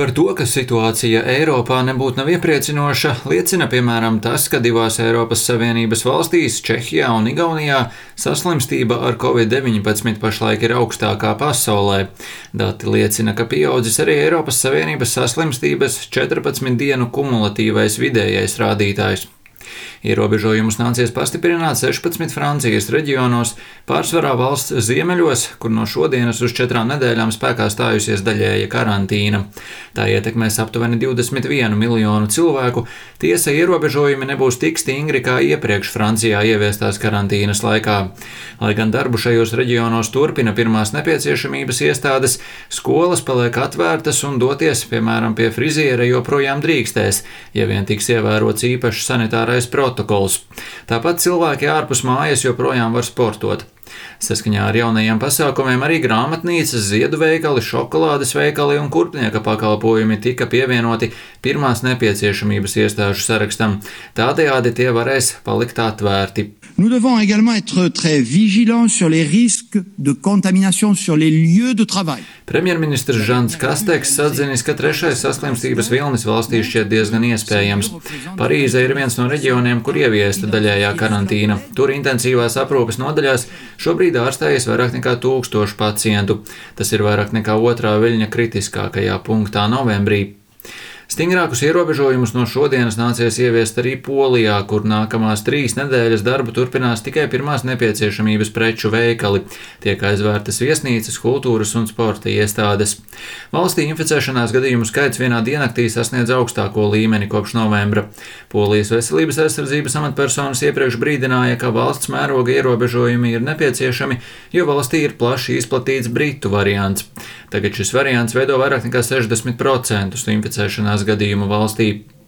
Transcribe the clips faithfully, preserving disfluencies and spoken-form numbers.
Par to, ka situācija Eiropā nebūtu nav iepriecinoša, liecina piemēram tas, ka divās Eiropas Savienības valstīs, Čehijā un Igaunijā, saslimstība ar covid deviņpadsmit pašlaik ir augstākā pasaulē. Dati liecina, ka pieaudzis arī Eiropas Savienības saslimstības četrpadsmit dienu kumulatīvais vidējais rādītājs. Ierobežojumus nācies pastiprināt sešpadsmit Francijas reģionos, pārsvarā valsts ziemeļos, kur no šodienas uz četrām nedēļām spēkā stājusies daļēja karantīna. Tā ietekmēs aptuveni divdesmit vienu miljonu cilvēku, tiesa ierobežojumi nebūs tik stingri kā iepriekš Francijā ieviestās karantīnas laikā. Lai gan darbu šajos reģionos turpina pirmās nepieciešamības iestādes, skolas paliek atvērtas un doties, piemēram, pie friziera joprojām drīkstēs, ja vien tiks ievērots īpašs sanitārais protokols. Tāpat cilvēki ārpus mājas joprojām var sportot. Saskaņā ar jaunajiem pasākumiem arī grāmatnīcas, ziedu veikali, šokolādes veikali un kurpnieka pakalpojumi tika pievienoti pirmās nepieciešamības iestāžu sarakstam. Tādējādi tie varēs palikt atvērti. Nous devons également être très vigilants sur les risques de contamination sur les lieux de travail. Premjerministrs Žans Kasteks atzinis, ka trešais saslimstības vilnis valstī šķiet diezgan iespējams. Parīze ir viens no reģioniem, kur ieviesta daļējā karantīna. Tur intensīvās aprūpes nodaļās šobrīd ārstējas vairāk nekā tūkstošu pacientu. Tas ir vairāk nekā otrā viļņa kritiskākajā punktā novembrī. Stingrākus ierobežojumus no šodienas nācies ieviest arī Polijā, kur nākamās trīs nedēļas darbu turpinās tikai pirmās nepieciešamības preču veikali. Tiek aizvērtas viesnīcas, kultūras un sporta iestādes. Valstī inficēšanās gadījumu skaits vienā diennaktī sasniedz augstāko līmeni kopš novembra. Polijas veselības aizsardzības amatpersonas iepriekš brīdināja, ka valsts mēroga ierobežojumi ir nepieciešami, jo valstī ir plaši izplatīts britu variants. Tagad šis variants veido vairāk nekā sešdesmit procentus inficēšanās gadījumu valstī.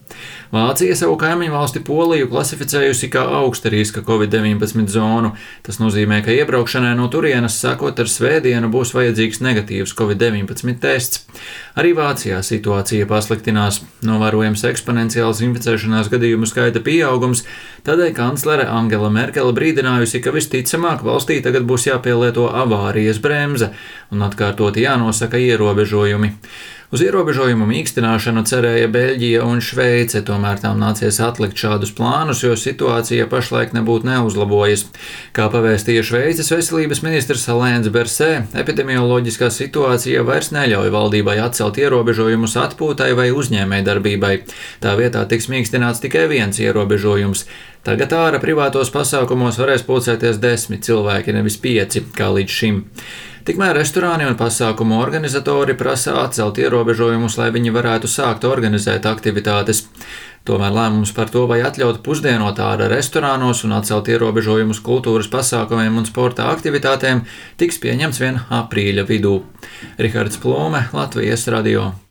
Vācija savu kaimiņu valsti Poliju klasificējusi kā augsta riska covid deviņpadsmit zonu. Tas nozīmē, ka iebraukšanai no turienes sākot ar svētdienu būs vajadzīgs negatīvs covid deviņpadsmit tests. Arī Vācijā situācija pasliktinās. Novērojams eksponenciāls inficēšanās gadījumu skaita pieaugums, tādēļ kanclere Angela Merkele brīdinājusi, ka visticamāk valstī tagad būs jāpielieto avārijas bremze un atkārtoti jānosaka ierobežojumi. Uz ierobežojumu mīkstināšanu cerēja Beļģija un Šveice, tomēr tām nācies atlikt šādus plānus, jo situācija pašlaik nebūtu neuzlabojas. Kā pavēstīja Šveices veselības ministrs Alains Berset, epidemioloģiskā situācija vairs neļauj valdībai atcelt ierobežojumus atpūtai vai uzņēmējdarbībai. Tā vietā tiks mīkstināts tikai viens ierobežojums. Tagad ārā privātos pasākumos varēs pulcēties desmit cilvēki, nevis pieci, kā līdz šim. Tikmēr restorāni un pasākumu organizatori prasa atcelt ierobežojumus, lai viņi varētu sākt organizēt aktivitātes. Tomēr lēmums par to, vai atļaut pusdienot ārā restorānos un atcelt ierobežojumus kultūras pasākumiem un sporta aktivitātēm, tiks pieņemts vien aprīļa vidū. Rihards Plūme, Latvijas radio.